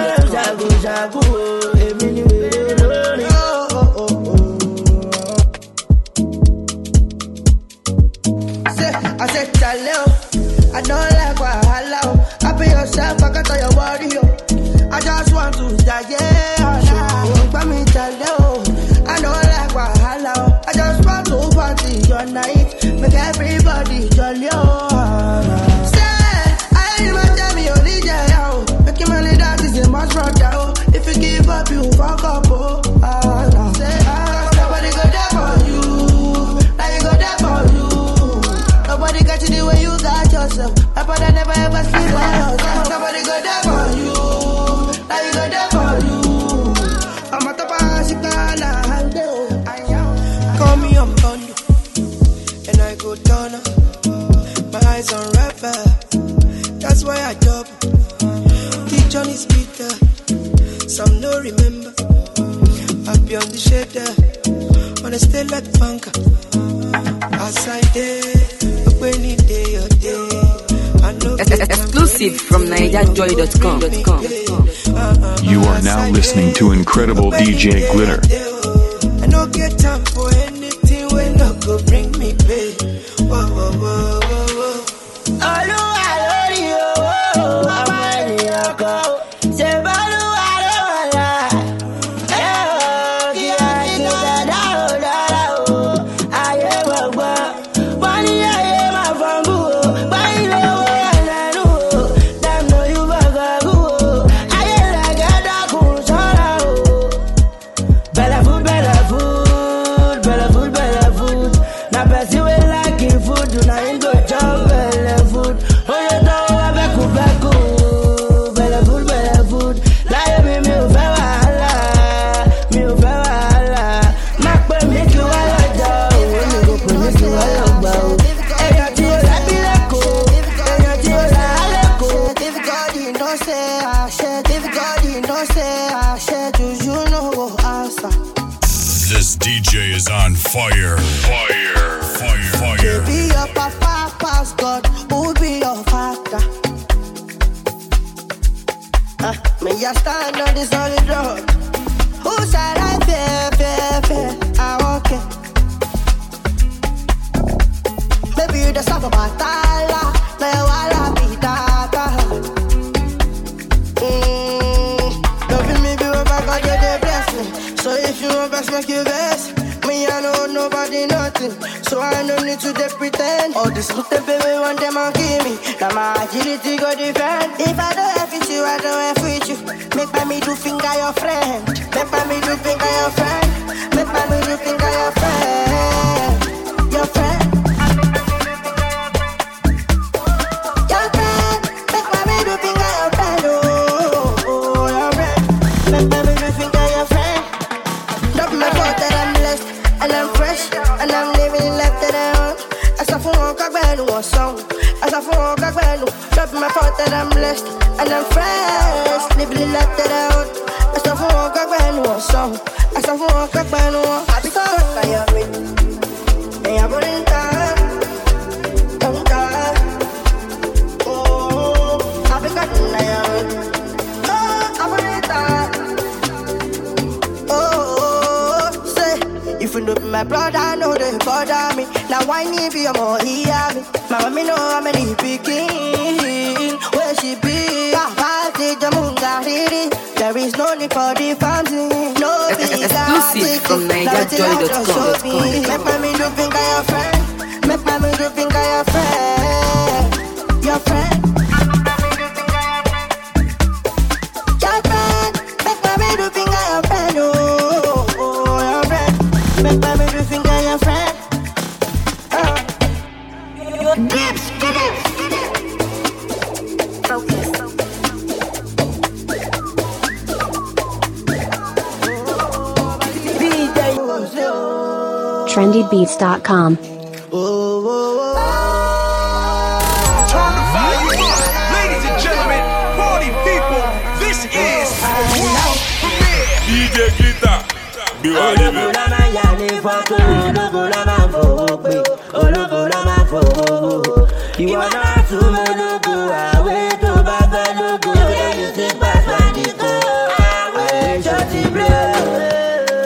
S6: I said, Chaleo, I don't like what I love. I pay yourself, I can tell your worry. I just want to die, yeah. So, but me Chaleo, I don't like what I love. I just want to party your night, make everybody jolly, oh. If you give up, you fuck up, oh. Ah, no. Say, ah, nobody go there for you. Now you go there for you. Nobody got you the way you got yourself. My brother never ever sleep by yourself. Nobody go there for you. Now you go there for you. I'm a top of Chicana. Call me on Bondo, and I go down. My eyes on rapper. That's why I double. Johnny's Peter, some no remember. I be on the shader, on a stay like funker. Outside there, when it day or day, I know.
S14: Exclusive from Naija Joy dot com.
S4: You are now listening to Incredible D J Glitter.
S6: I don't get time for anything when no go bring me pain. Whoa, whoa, whoa, whoa, whoa. Olu alori o, ọmọ ènìyàn kan. Ṣé bọ́lú alẹ́ wọ̀lá? Ẹ ò kí a kí dada ò dára o. Ayé gbọ̀ngbọ̀n, wọ́n ní ayé máa fọ́nbù o. Báyìí lówó ẹlẹ́nu o, dem know you bọ̀gọ̀gù o. Ayé lẹ̀gẹ́ dákun sọ́ra o. Bella food, bella food, bella food, bella food. Na person wey like him food, na him go chop bella food. Oye tó wá bẹ́kù bẹ́kù, bella food, bella food. Láyé mi mi ò fẹ́ wàhálà, mi ò fẹ́ wàhálà. Má pè mí kí wá lọ́jọ́, òwe mi kò pè mí kí wá lọ́gbà o. Èèyàn tí ó lábí lẹ́kọ̀ọ́, èèyàn tí ó là á lẹ́kọ̀ọ́. Difficulty no say àṣẹ, difficulty no say àṣẹ, do you know go answer?
S5: This D J is on fire. Fire. Fire. Fire.
S6: Be your papa, pass God, who be your father? Uh, me just stand on this solid road. Who said I fear, fear, fear? I walk it. Maybe you just have a batala, now you wanna be data. Mm, loving me be what God you dey bless me. So if you want best, make you best. Me I know nobody nothing, so I no need to dey pretend. All this little baby want them and give me. Now my agility go defend. If I don't have it you, I don't have with you. Make me do finger your friend. Make me do finger your friend. Make me do finger your friend. Your friend. Your friend. Make me do finger your friend. Oh, oh, your friend. Make me do finger your friend. Not my fault that I'm blessed and I'm fresh and I'm living left to the own. As I fall on Kagbenu one song, as I fall on Kagbenu, not my fault that I'm blessed and I'm fresh, living left to the own. As I fall on Kagbenu one song, as I fall on Kagbenu one. I be caught by your ring, and I'm running down, don't die. Oh, I be caught by your ring, oh, I'm running down. Oh, say, if you know my brother, know they bother me. Now why need be a more hear me? My mommy know I'm a little picking. Where she be? Party Jamunga Riri. There is no need for the family. No
S14: Exclusive from Naija Joy dot com.
S6: Make my me do finger your friend. Make my me do finger your friend. Your friend. Your friend. Make my me do finger your friend. Oh, oh, your friend. Make my me do finger your friend. Uh. Your dips, dips. Focus.
S8: trendy beats dot com.
S1: Turn the volume up, ladies and gentlemen, party people. This is a world premiere.
S2: D J Glitter, be what it is.
S6: You are not too logo, away to Baba logo. You think back when you go, away to the blood.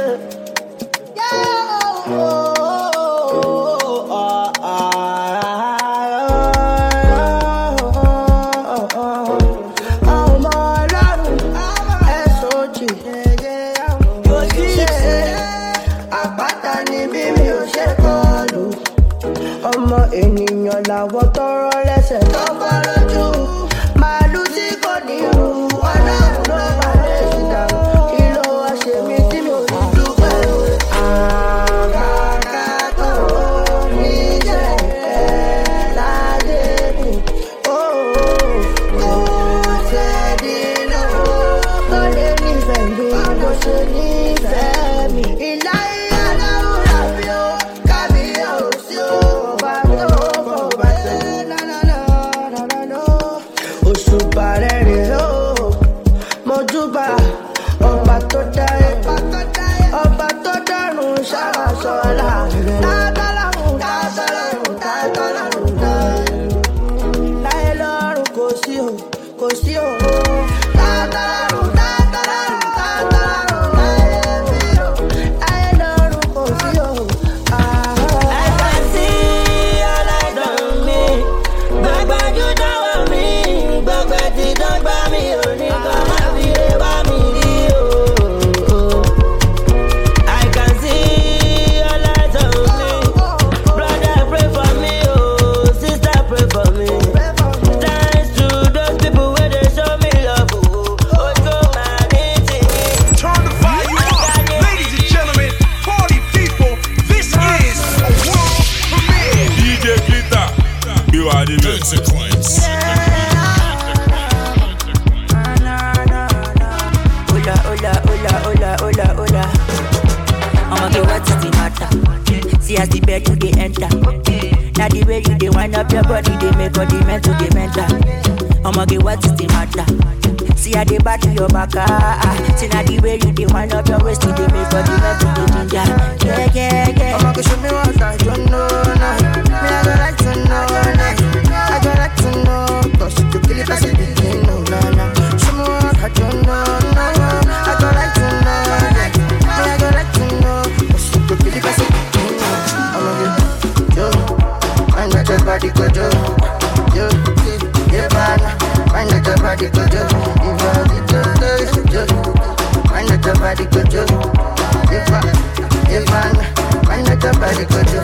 S6: Ọmọ ènìyàn làwọn tọrọ lẹ́sẹ̀ tó bá lójú. Màálù tí kò ní irú ọlọ́run ló máa lè ṣì dànù. Kí ló wá ṣe mí tí mi ò ní dúpẹ́? Àkàkà tó ní jẹ́ ládé mi. Ó ṣe dínà tó lè nífẹ̀ẹ́ mi bó ṣe nífẹ̀ẹ́ mi. Ìlà ìyá lọ́rùn làbí ó kábíyèsí ó.
S15: See as the bed you dey enter. Now the way you dey wind up your body, they make all the mental get mental. I'ma get what is the matter? See how they back to your back, ah, ah. See now the way you dey wind up your waist, you dey make all the mental get ginger. Yeah, yeah, yeah.
S3: I'ma go show me what I don't know now. Me I go like to know now. I go like to know, cause you could kill it as a beginning, no, no, no. Show me what I don't know now. I go like to know now. Me I go like to know, cause you could kill it as a beginning. I'ma get yo, find out your body go yo, yo, yeah, man. Find out your body go yo, if I did yo, find out your body go yo, if I, if I, find out your body go yo,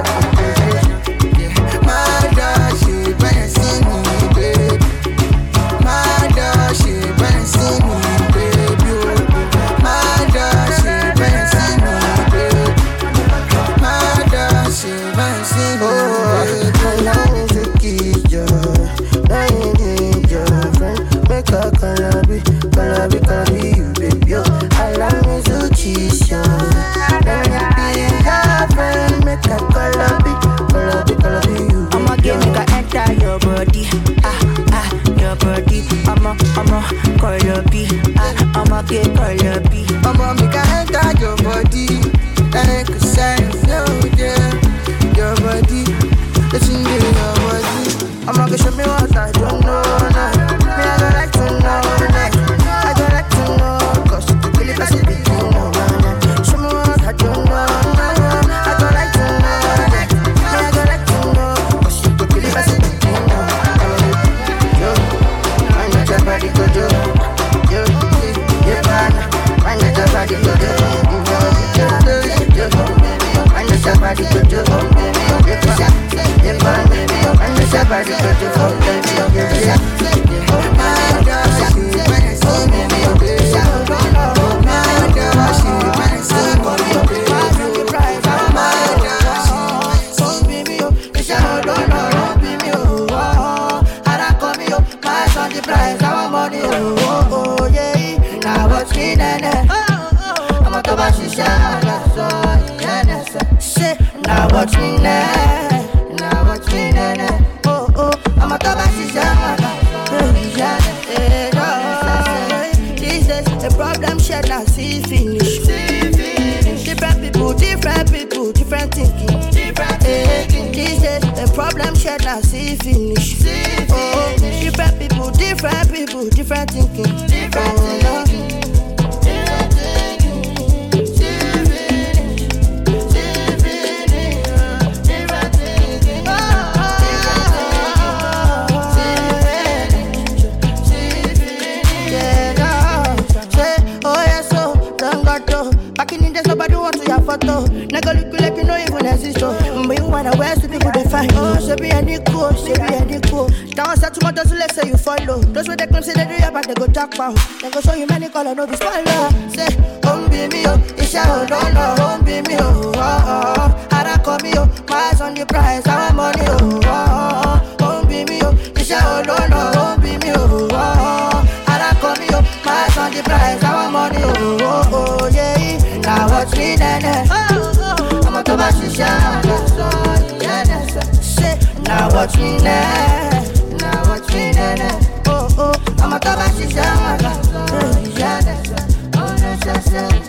S3: my dog, she better see me, baby. My dog, she better see me, baby. My dog, she better see me, baby. My dog, she better see me, baby. I need to kiss you, I need your friend. Make a calabi, calabi, calabi, you baby. Allow me to kiss you, let me be your friend. Make a calabi, calabi, calabi, you.
S15: I'ma get me ka enter your body, ah ah, your body. I'ma I'ma call your B, ah I'ma get call your B.
S3: I'ma make ka enter your body, like a sign flow, yeah. Your body, it's in your body. I'ma go show me what I don't know now. Me I go like to know now. I go like to know, cause you could kill it as a beginning, no, no, no. Show me what I don't know now. I go like to know now. Me I go like to know, cause you could kill it as a beginning, no. Yo, find out your body go yo, yo, yeah, man. Find out your body go yo, yo, yo, find out your body go yo, yeah, man. Find out your body go yo, yeah, my dog, she better see me, baby. My dog, she better see me, baby. My dog, she better see me, baby. She hold on, don't be me, oh. And I come here, my son, the price, our money, oh, oh, yeah. Now watch me, nene. I'm a toba, she shine, so, yeah, say, now watch me, nene. Now watch me, nene. Oh, oh, I'm a toba, she shine, yeah, these days, the problem shared now, see finish. Different people, different people, different thinking. Eh, these days, the problem shared now, see finish. Oh, different people, different people, different thinking. Oh, no. Back in the days, nobody want to your photo. Nigga look like you know even exist. But you wanna wear so people they find. Oh, she be any cool, she be any cool. Now I start to motor, so let's say you follow. Those with the claims say they do ya, but they go talk about. They go show you many color, no be spoiler. Say, home be me, oh, it's your own, no, no, home be me, oh, oh, oh. I don't call me, oh, my eyes on the price, our money, oh, oh, oh. Home be me, oh, it's your own, no, no, home be me, oh, oh, oh. I don't call me, oh, my eyes on the price, our money, oh, oh, oh, yeah. Now watch me, nene. I'm a toba, she shine, say, now watch me, nene. Now watch me, nene. Oh, oh, I'm a toba, she shine, oh, no, she said,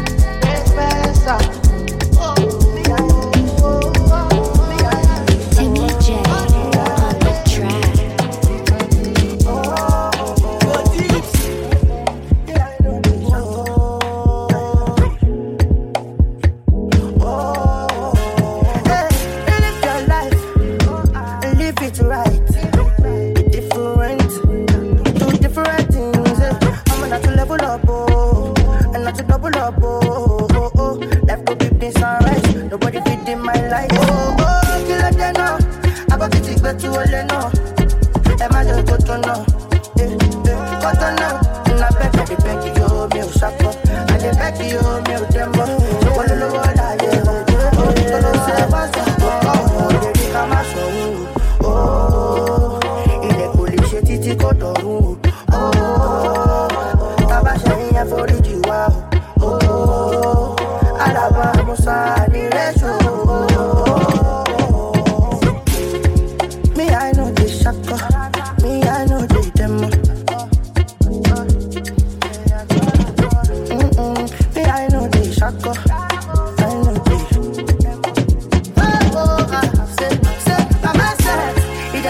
S8: Timmy J on the track.
S3: Alaba Musa, the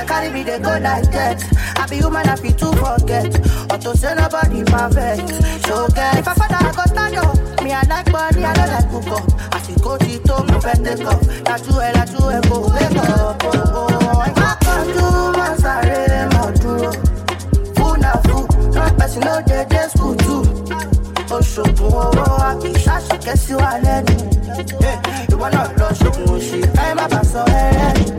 S6: they carry me, they go like that. I be human, I feel to forget. Or to say nobody perfect. So get if I father, I go stand up. Me, I like body, I don't like cook up. I see go to to me, bend the cup. That's too hell, that's too hell, go wake up. Oh, oh, I can't do my sorry, my do. Food na food, no person, no day, day school too. Oh, so go, oh, I be shy, so guess you are ready. Yeah, you wanna love, so go, she, I'm a pass on her.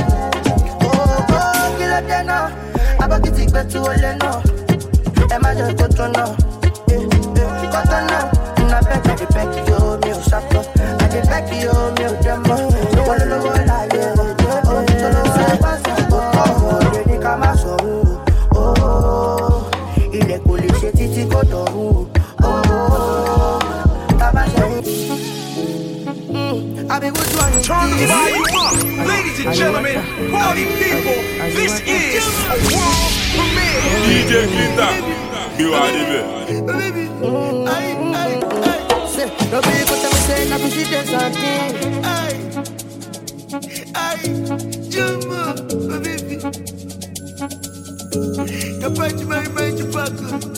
S6: Abakiti betu ole no, ema just go to no, eh eh, go to no. Na beg I dey beg you, me o shut up. I dey beg you, me o demo. No one no one lie, yeah. Oh, you don't know say pass go. Oh, they dey come out so. Oh, ile kò lè ṣe títí kò dọ̀rùn. Oh, taba ṣe. I be which one is
S1: Turn the volume up, ladies and gentlemen, party people. This is a world premiere.
S2: D J Glitter, you are the best.
S6: Baby, I, I, I. Say, no baby, but I'm saying I be she dance something. I, I, Jumbo, baby. You fight my mind, you back.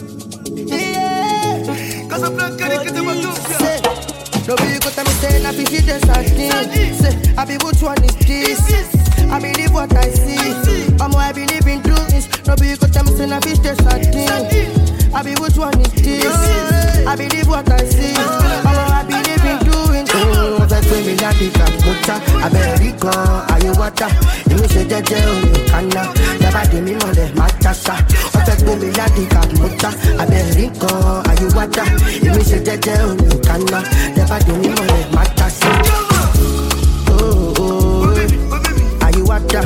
S6: Yeah, cause I'm not gonna get them a look. No be good time say I be hidden something. Say I be which one is this? I believe what I see. I'm I believe in truth. No be good time say I be hidden something. I be which one is this? I believe what I see. I'm I believe in doing. Oh, that's when me not be kamuta. I be rico, are you water? You me say jeje o you canna. Never do me mole matasa. Oh, that's when me not be kamuta. I be rico, are you water? You me say jeje o you canna. Never do me mole matasa. Oh, oh, are you water?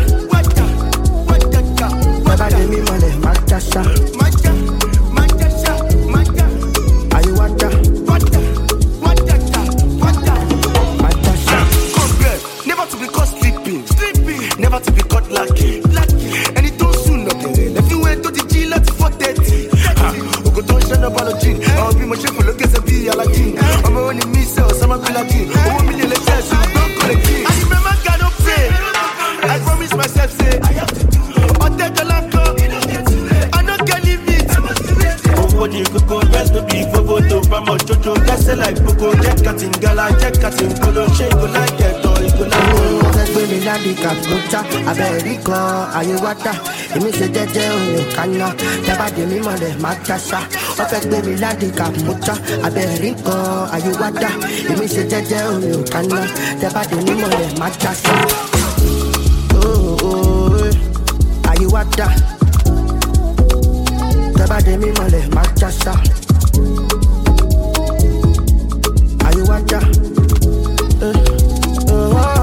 S6: Never do me mole matasa. Are you water? Never to be caught sleeping, sleeping. Never to be caught lacking, lacking. And it don't soon up there. If you went to the G, let's for thirty. Who go to shine up on a gin? I'll be my chef for look at the be Aladdin. I'm only me, so some of the Latin. One million letters, so don't call it king. I remember God up say, I promise myself, say, I have to do. I'll take a laugh, I don't get leave it. Oh, what you could go, best to be for photo. From a jojo, that's a like Poco, Jack Cutting, Gala, Jack Cutting, Polo, Shake, like that. Me la di kaputa, Americo, are you water? You me say jeje o you canna. Never do me mole matasa. Perfect baby la di kaputa, Americo, are you water? You me say jeje o you canna. Never do me mole matasa. Oh oh, are you water? Never do me mole matasa. Are you water? Uh, oh.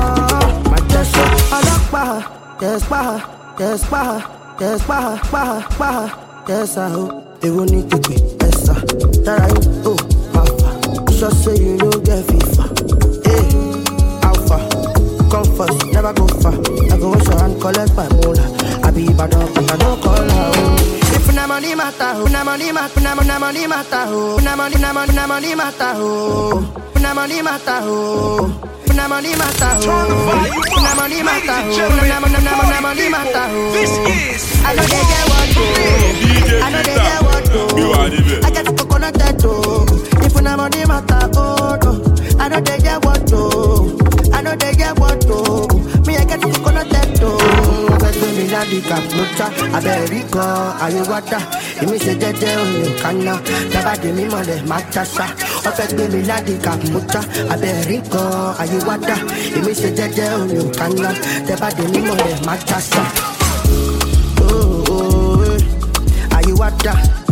S6: There's paha, there's paha, there's paha, paha, paha, there's a ho. They won't need to be essa. That I oh, alpha. Just say you don't get FIFA. Hey, alpha. Come first, never go far. I go wash your hand, collect my mola. I be bad up, but I don't call her. If na money matter, ho, na money matter, na na money matter, ho, na money, na money, na money matter, ho, na money matter, ho. Na money matter, oh. Na money matter, oh. Na money, na money matter, oh.
S1: This is
S6: I know they get what to. I know they get what to. I get the coconut tattoo. If na money matter, oh no. I know they get what to. I know they get what to. Me I get the coconut tattoo. First me la di kaputa, Americo, are you water? You me say jeje o you canna. Never do me mole matasa. First me la di kaputa, Americo, are you water? You me say jeje o you canna. Never do me mole matasa. Oh oh, are you water?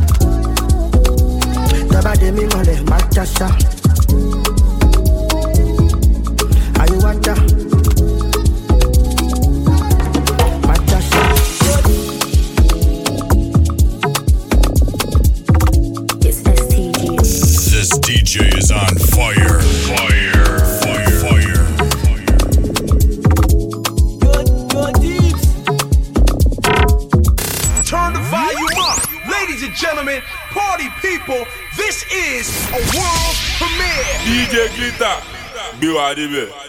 S6: Never do me mole matasa. Are you water?
S5: This D J is on fire, fire, fire, fire.
S1: Turn the volume up, ladies and gentlemen, party people. This is a world premiere.
S2: D J Glitter, be what it is.